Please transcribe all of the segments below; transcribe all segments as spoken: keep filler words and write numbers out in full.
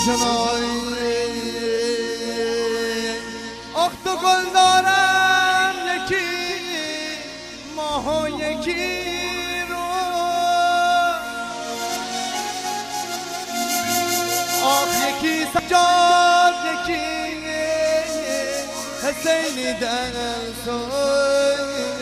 جنای آخ تو گل دارم یکی ماه و یکی رو آخ یکی سجاد یکی حسینی در سوی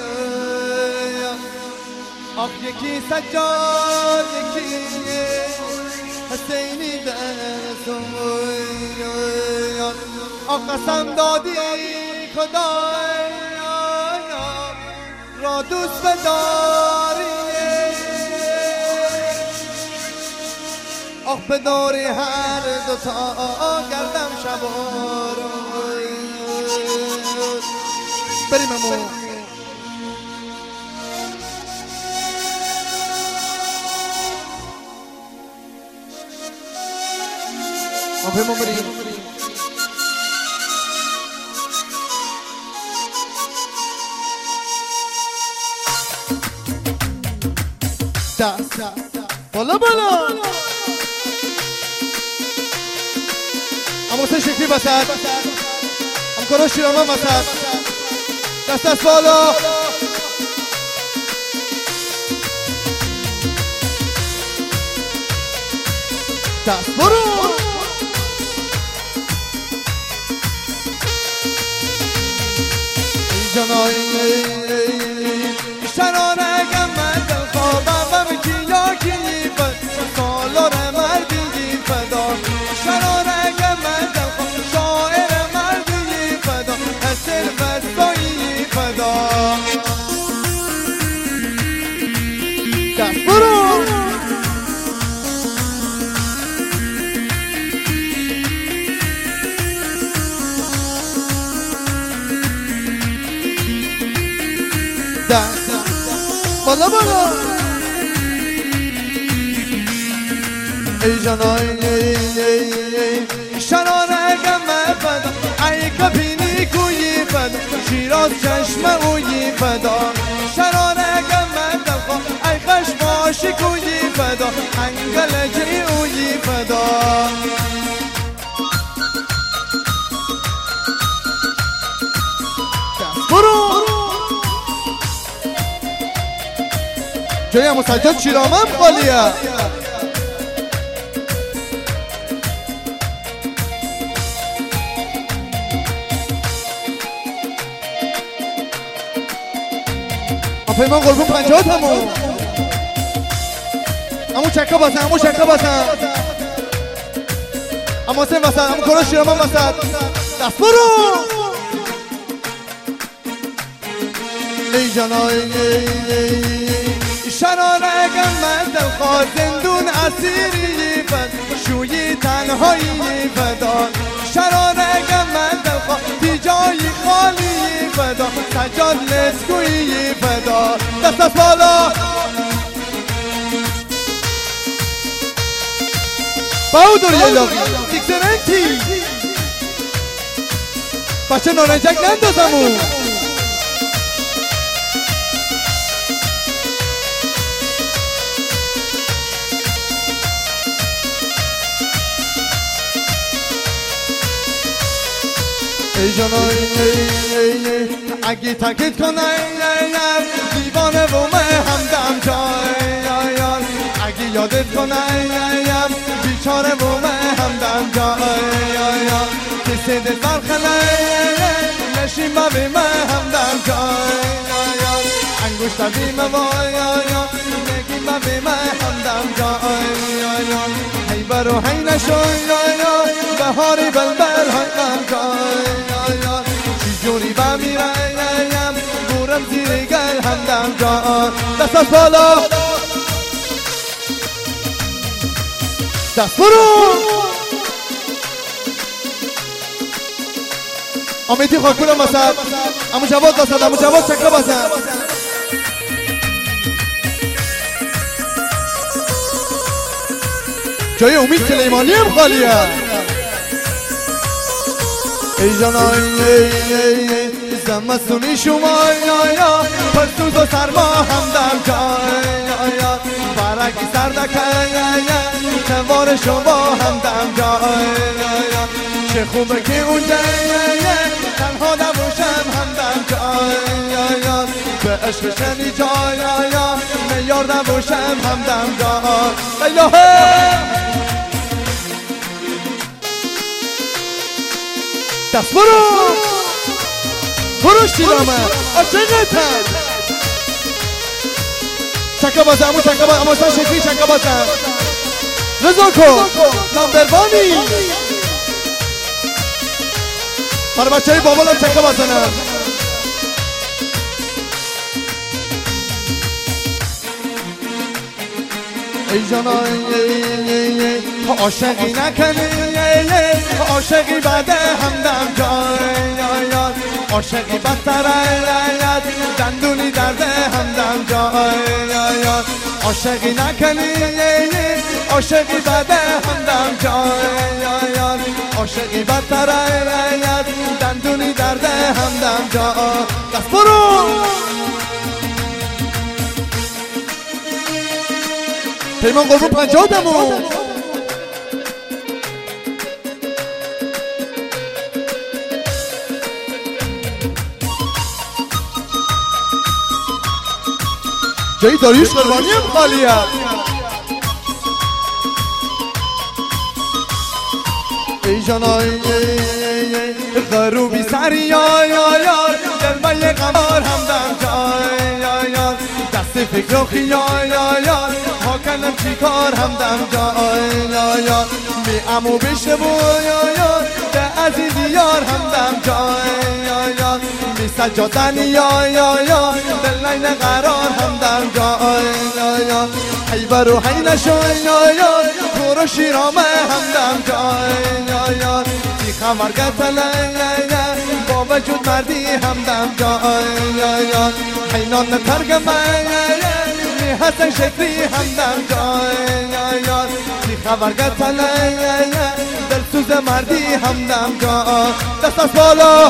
آخ یکی سجاد یکی حسینی در سوی آخ قسم دادی خدای را دوست بداری آخ بداری هر دوتا گردم شبار بریم امو آفه ما بریم دست بالا بالا اما سه شکلی بسد هم کارا شیرامن بسد دست دست بالا دست برو جنای شرانه گمه دل خوابم و کیا کی بد سالار مردی فدا شرانه گمه دل خواب شاعر مردی فدا حسن بستایی فدا دست برو بالا بالا ای جانای شرانه گمه فدا ای کپینی کویی فدا شیراز چشم اویی فدا شرانه گمه دلخوا ای خشماشی کویی فدا انگلجی اویی فدا برو جای امو سجاد شیرامن خالیه پیمان قربون پنجات همو امو چکا باسن امو چکا باسن امو سن باسن امو کارا شیرامن باسن دست برو ای جانای شرانه گمه دلخواه زندون اسیری فد شویی تنهایی فدا شرانه گمه دلخواه تی جایی خالی فدا سجاد لسکویی فدا دست دست بالا باودور یلاقی اکسلنتی بچه نارنجک نندازمون ای جانای اگه تاکید کنه دیوانه بومه همدم جای اگه یادت کنه بیچاره بومه همدم جای کسی دل برخله نشیم ببیمه همدم جای انگوشت بیمه وای نگیم ببیمه همدم جای هی برو هی نشوی بهاری بلبل همدم جای جوری بمیرم بورم زیر گل همدم جان دست از بالا دست برو امیتی خاکونم بسد امو جواد بسد امو جواد چکا بسد جای امید سلیمانی هم خالیه ای جانای زمستونی شما یا پرسوز و سرما همدم جای برکی سردکه یار شما همدم جان چه خوبه که اونجا تنها نباشم همدم جان به عشق شنی جان میار نباشم همدم جان الهه دست برو برو شیرامه عاشقتم چکا بازم امو چکا بازم امو شکری چکا بازم رضا کن نمبروانی برای بچه های بابال هم چکا بازنم ای جانای عاشقی نکنی عاشقی بده همدم جان عاشقی بدتر دندونی درده همدم جان عاشقی نکنی عاشقی بده همدم جان عاشقی بدتر دندونی درده همدم جان دست برو پیمان قربون پنجاه دمون جایی داریوش قربانی هم خالیه ای جانای غروبی سری یا یا یار دل به قمار همدم جای یا یا دست فکر و خیال یا یا ها کنم چی کار همدم جای یا یا می امو بشه بو یا یا ده عزیزی یار همدم جای یا یا می سجادن یا یا یا دل نین قرار همدم جای یا یا حی برو حی نشو یا یا کورو شیرامه همدم جای یا یا تی خمر گتله با وجود مردی همدم جای یا یا حینان ترگمه می حسن شکری همدم جای یا یا تی خبر گتله دل سوز مردی همدم جای دست از بالا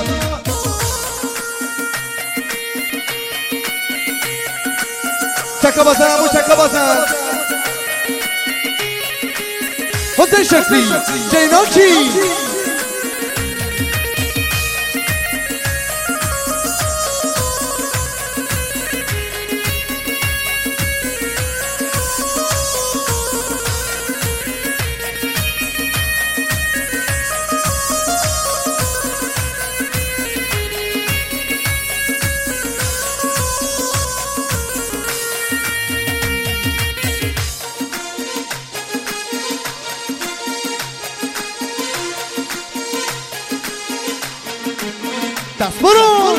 چکا بازن امو چکا بازن حسن شکری جیناکی دست برو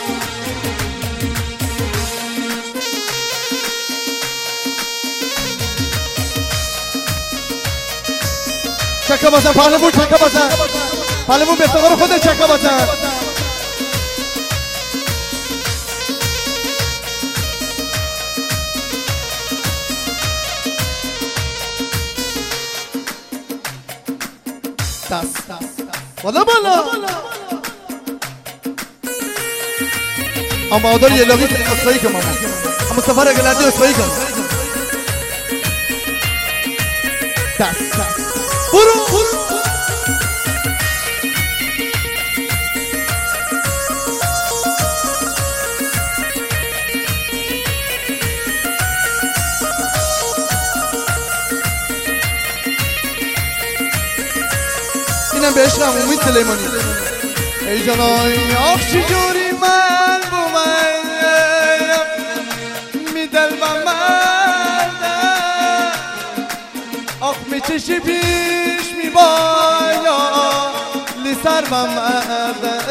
چکا بازن پهلوون چکا بازن پهلوون به افتخار خود چکا بازن دست بالا بالا اما آدار یه لاغی اصفایی کن ماما اما سفر اگلردی اصفایی کن دست برو اینم به عشقم امید سلیمانی ای جانای آخ چی جوری من بومم می دل و مردم آخ می چشی پیش می بایا لی سر و مردم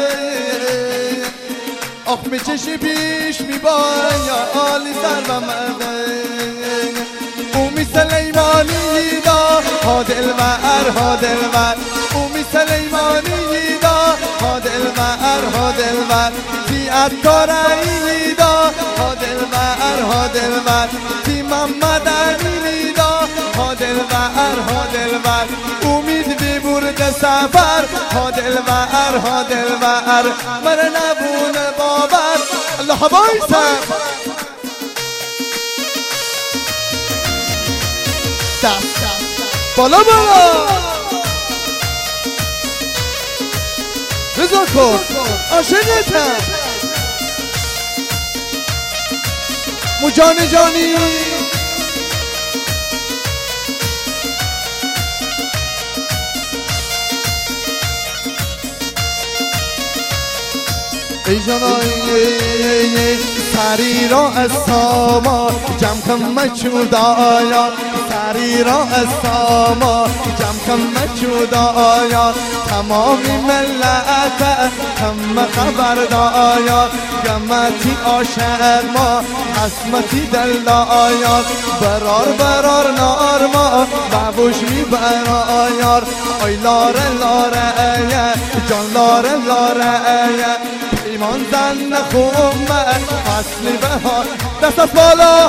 آخ می چشی پیش می بایا لی سر و مردم اومی سلیمانی دا ها دلبر ها دلبر اومی سلیمانی دا ها دلبر ها دلبر تی عطارعی دا ها دلبر ها دلبر تی محمد علی دا ها دلبر ها دلبر امید بی برد سفر ها دلبر ها دلبر من نبون باور الله بایسم دست بالا بالا رضا کن عاشقتم مجان جانی ای جانای سری را از ساما جمع کن مچودایا سری را از ساما جمع کن مچودایا تمامی ملت هم خبر دایا گمتی عاشق ما حسمتی دلدایا برار برار نار ما بابوش می برایار ای لاره لاره جان لاره لاره ایمان زن خومه فصلی بهار دست از بالا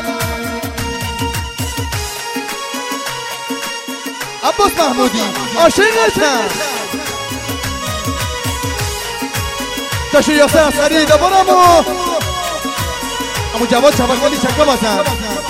عباس محمودی عاشقتم تاشو یاسر اصغری دبارمو امو جواد چپکالی چکه بازم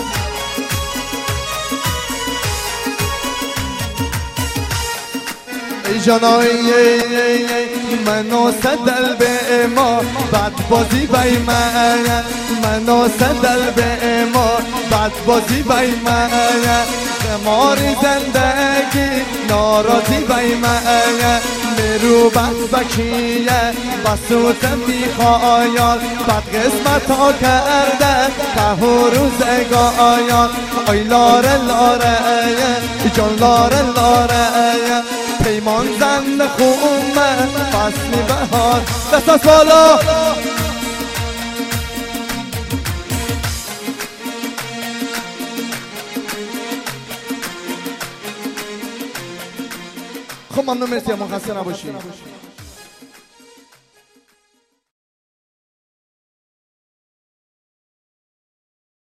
ای جانای منو صدل به ما بد بازی بای من منو صدل به ما بد بازی بای من خماری زندگی ناراضی بای من مرو بد بکیه بسوت میخوایان بد قسمت ها کرده ته و روزگایان ای لاره لاره جان لاره لاره پیمان زن خومه فصلی بهار دست از بالا خب ممنون مرسی اما خسته نباشید